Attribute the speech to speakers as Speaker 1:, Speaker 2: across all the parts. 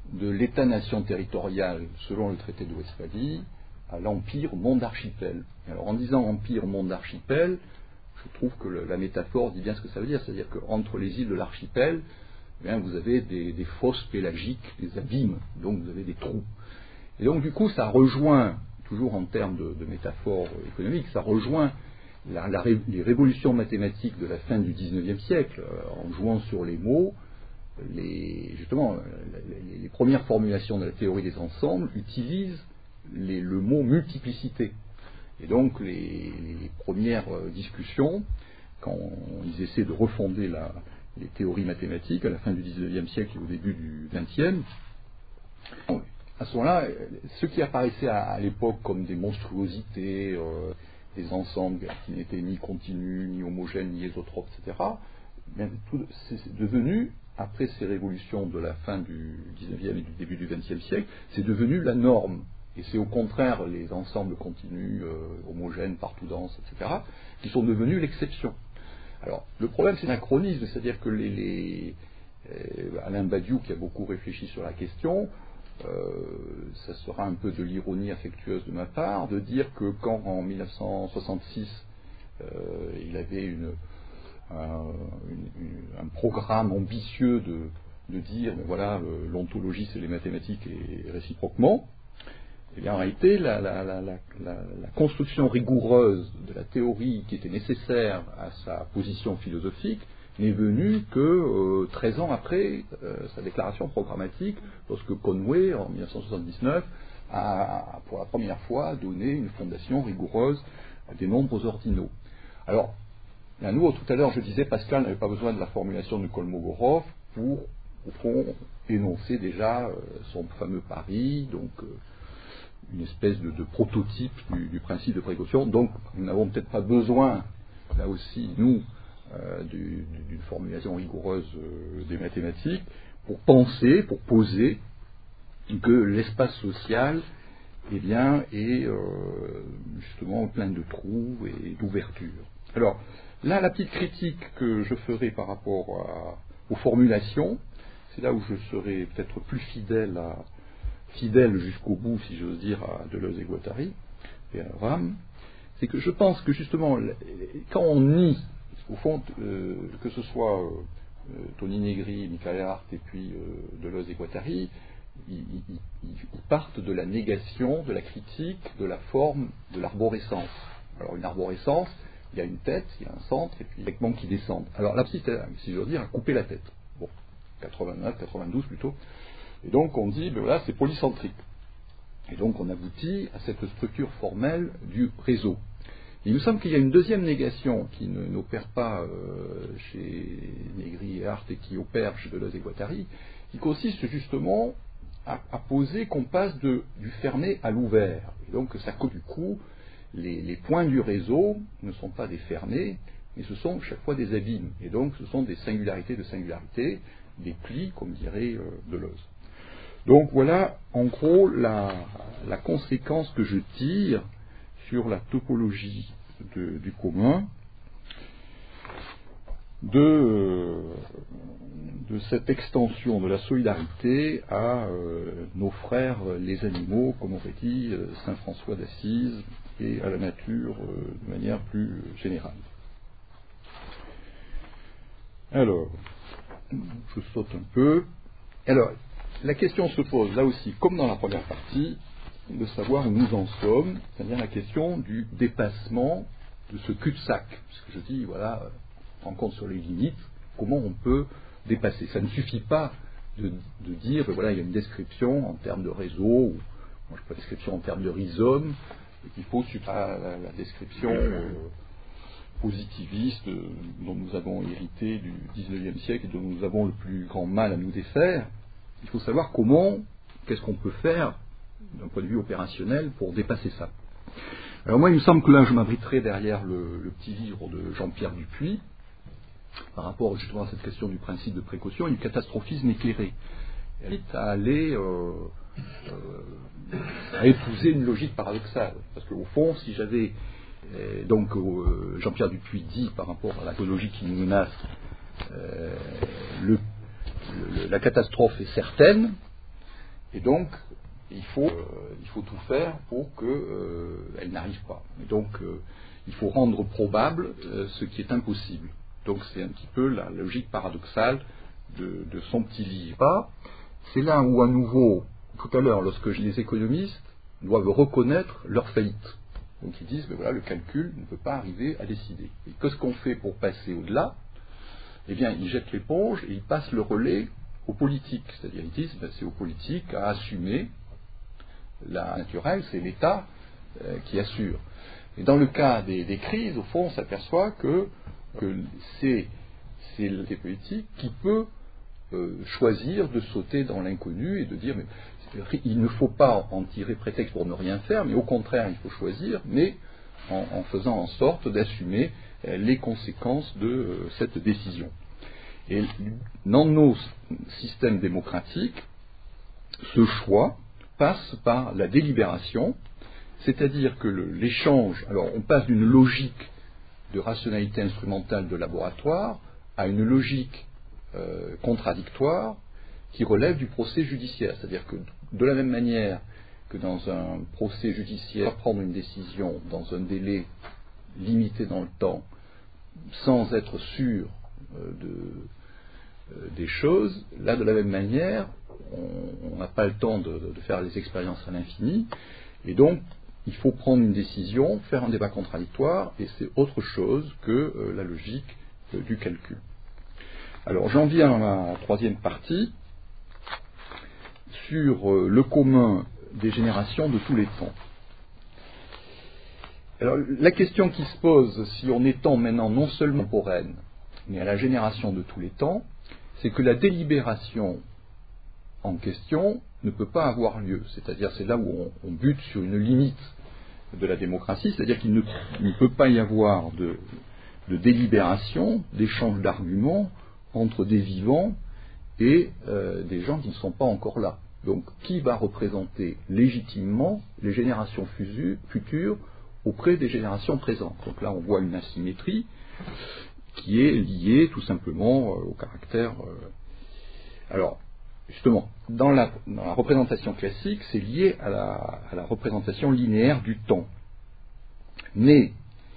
Speaker 1: de l'État-nation territorial selon le traité de Westphalie à l'empire monde archipel. Alors en disant empire monde archipel, je trouve que la métaphore dit bien ce que ça veut dire, c'est-à-dire qu'entre les îles de l'archipel, eh bien, vous avez des fosses pélagiques, des abîmes, donc vous avez des trous. Et donc du coup ça rejoint, toujours en termes de métaphore économique, ça rejoint les révolutions mathématiques de la fin du XIXe siècle, en jouant sur les mots. Justement, les premières formulations de la théorie des ensembles utilisent le mot multiplicité. Et donc, les premières discussions, quand ils essaient de refonder les théories mathématiques à la fin du XIXe siècle et au début du XXe, à ce moment-là, ce qui apparaissait à l'époque comme des monstruosités, des ensembles qui n'étaient ni continus, ni homogènes, ni isotropes, etc., c'est devenu, après ces révolutions de la fin du XIXe et du début du XXe siècle, c'est devenu la norme. Et c'est au contraire les ensembles continus, homogènes, partout denses, etc., qui sont devenus l'exception. Alors, le problème, c'est l'anachronisme, c'est-à-dire que Alain Badiou, qui a beaucoup réfléchi sur la question, ça sera un peu de l'ironie affectueuse de ma part, de dire que quand, en 1966, il avait un programme ambitieux de dire, ben voilà, l'ontologie, c'est les mathématiques et réciproquement, eh bien, en réalité, la construction rigoureuse de la théorie qui était nécessaire à sa position philosophique n'est venue que 13 ans après sa déclaration programmatique, lorsque Conway, en 1979, a pour la première fois donné une fondation rigoureuse à des nombres ordinaux. Alors, à nouveau, tout à l'heure, je disais, Pascal n'avait pas besoin de la formulation de Kolmogorov pour, au fond, énoncer déjà son fameux pari, donc une espèce de prototype du principe de précaution. Donc, nous n'avons peut-être pas besoin, là aussi, nous, d'une formulation rigoureuse des mathématiques, pour penser, pour poser que l'espace social, eh bien, est justement plein de trous et d'ouvertures. Alors, là, la petite critique que je ferai par rapport aux formulations, c'est là où je serai peut-être plus fidèle jusqu'au bout, si j'ose dire, à Deleuze et Guattari et à Ram, c'est que je pense que justement, quand on nie, au fond, que ce soit Tony Negri, Michael Hart et puis Deleuze et Guattari, ils partent de la négation, de la critique, de la forme, de l'arborescence. Alors une arborescence, il y a une tête, il y a un centre, et puis des segments qui descendent. Alors la si j'ose dire, a coupé la tête. Bon, 89, 92 plutôt. Et donc on dit, ben voilà, c'est polycentrique. Et donc on aboutit à cette structure formelle du réseau. Il nous semble qu'il y a une deuxième négation qui n'opère pas chez Negri et Hart et qui opère chez Deleuze et Guattari, qui consiste justement à poser qu'on passe du fermé à l'ouvert. Et donc ça du coup, les points du réseau ne sont pas des fermés, mais ce sont chaque fois des abîmes. Et donc ce sont des singularités de singularités, des plis, comme dirait Deleuze. Donc voilà, en gros, la conséquence que je tire sur la topologie du commun de cette extension de la solidarité à nos frères les animaux, comme aurait dit saint François d'Assise, et à la nature de manière plus générale. Alors, je saute un peu. Alors, la question se pose là aussi, comme dans la première partie, de savoir où nous en sommes, c'est-à-dire la question du dépassement de ce cul-de-sac. Parce que je dis, voilà, on compte sur les limites, comment on peut dépasser. Ça ne suffit pas de dire, ben voilà, il y a une description en termes de réseau, ou moi je fais une description en termes de rhizome, et qu'il faut la description positiviste dont nous avons hérité du XIXe siècle et dont nous avons le plus grand mal à nous défaire. Il faut savoir qu'est-ce qu'on peut faire d'un point de vue opérationnel pour dépasser ça. Alors moi, il me semble que là, je m'abriterai derrière le petit livre de Jean-Pierre Dupuis, par rapport justement à cette question du principe de précaution, et du catastrophisme éclairé. Elle est à aller à épouser une logique paradoxale. Parce qu'au fond, si j'avais donc Jean-Pierre Dupuis dit par rapport à la topologie qui nous menace, la catastrophe est certaine, Et donc, il faut tout faire pour qu'elle n'arrive pas. Et donc, il faut rendre probable ce qui est impossible. Donc, c'est un petit peu la logique paradoxale de son petit livre. C'est là où, à nouveau, tout à l'heure, lorsque les économistes doivent reconnaître leur faillite. Donc, ils disent, voilà, le calcul ne peut pas arriver à décider. Et qu'est-ce qu'on fait pour passer au-delà? Eh bien, ils jettent l'éponge et ils passent le relais aux politiques. C'est-à-dire, ils disent, c'est aux politiques à assumer la naturelle, c'est l'État qui assure. Et dans le cas des crises, au fond, on s'aperçoit que c'est les politiques qui peut choisir de sauter dans l'inconnu et de dire, mais il ne faut pas en tirer prétexte pour ne rien faire, mais au contraire, il faut choisir, mais en faisant en sorte d'assumer les conséquences de cette décision. Et dans nos systèmes démocratiques, ce choix passe par la délibération, c'est-à-dire que l'échange, alors on passe d'une logique de rationalité instrumentale de laboratoire à une logique contradictoire qui relève du procès judiciaire. C'est-à-dire que de la même manière que dans un procès judiciaire, prendre une décision dans un délai limité dans le temps, sans être sûr des choses, là de la même manière, on n'a pas le temps de faire les expériences à l'infini, et donc il faut prendre une décision, faire un débat contradictoire, et c'est autre chose que la logique du calcul. Alors j'en viens à la troisième partie, sur le commun des générations de tous les temps. Alors la question qui se pose, si on étend maintenant non seulement contemporaine, mais à la génération de tous les temps, c'est que la délibération en question ne peut pas avoir lieu. C'est-à-dire, c'est là où on bute sur une limite de la démocratie, c'est-à-dire qu'il ne peut pas y avoir de délibération, d'échange d'arguments entre des vivants et des gens qui ne sont pas encore là. Donc, qui va représenter légitimement les générations futures auprès des générations présentes? Donc là, on voit une asymétrie qui est liée tout simplement au caractère... Alors, justement, dans la représentation classique, c'est lié à la représentation linéaire du temps. Mais,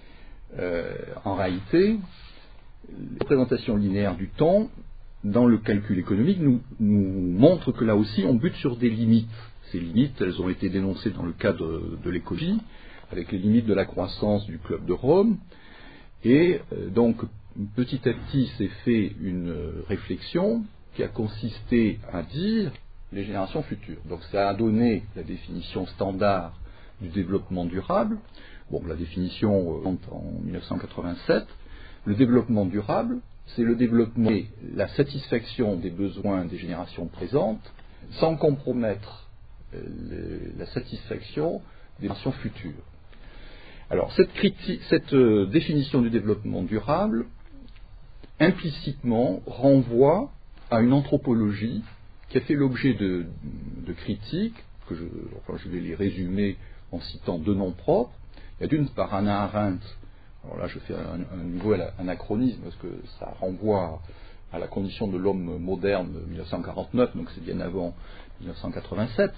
Speaker 1: en réalité, la représentation linéaire du temps, dans le calcul économique, nous montre que là aussi, on bute sur des limites. Ces limites, elles ont été dénoncées dans le cadre de l'écologie, avec les limites de la croissance du Club de Rome, et donc, petit à petit, s'est fait une réflexion qui a consisté à dire les générations futures. Donc ça a donné la définition standard du développement durable. Bon, la définition en 1987. Le développement durable, c'est le développement et la satisfaction des besoins des générations présentes sans compromettre la satisfaction des générations futures. Alors cette définition du développement durable implicitement renvoie à une anthropologie qui a fait l'objet de critiques, je vais les résumer en citant deux noms propres. Il y a d'une part Hannah Arendt, alors là je fais un nouveau anachronisme parce que ça renvoie à la condition de l'homme moderne de 1949, donc c'est bien avant 1987,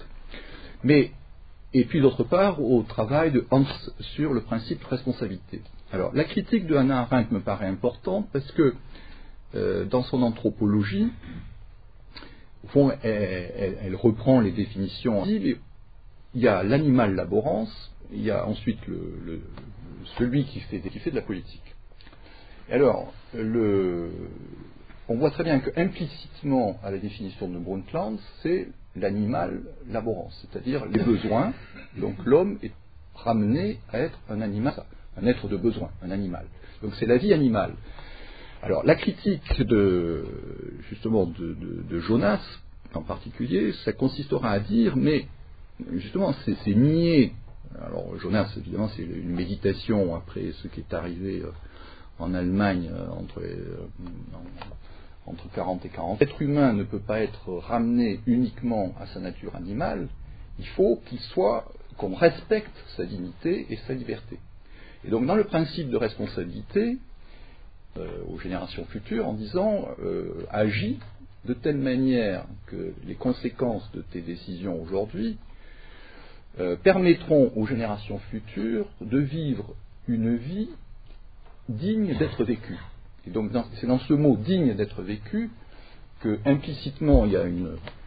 Speaker 1: et puis d'autre part au travail de Hans sur le principe de responsabilité. Alors la critique de Hannah Arendt me paraît importante parce que dans son anthropologie, au fond, elle reprend les définitions. Il y a l'animal laborance, il y a ensuite celui qui fait de la politique. Et alors, on voit très bien qu'implicitement à la définition de Brundtland, c'est l'animal laborance, c'est-à-dire les besoins. Donc l'homme est ramené à être un animal, un être de besoin, un animal. Donc c'est la vie animale. Alors, la critique de Jonas, en particulier, ça consistera à dire, mais, justement, c'est nier. Alors, Jonas, évidemment, c'est une méditation après ce qui est arrivé en Allemagne entre 40 et 40. L'être humain ne peut pas être ramené uniquement à sa nature animale, il faut qu'on respecte sa dignité et sa liberté. Et donc, dans le principe de responsabilité, aux générations futures en disant agis de telle manière que les conséquences de tes décisions aujourd'hui permettront aux générations futures de vivre une vie digne d'être vécue. Et donc c'est dans ce mot digne d'être vécu que implicitement il y a une